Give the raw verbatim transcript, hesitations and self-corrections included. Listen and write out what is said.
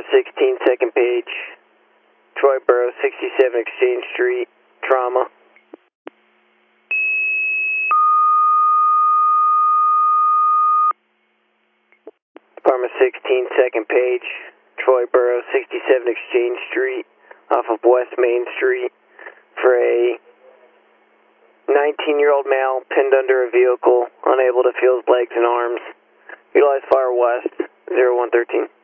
Department sixteen, second page, Troy Borough, sixty-seven Exchange Street, trauma. Department sixteen, second page, Troy Borough, sixty-seven Exchange Street, off of West Main Street, for a nineteen-year-old male pinned under a vehicle, unable to feel his legs and arms. Utilize Fire West, zero one thirteen.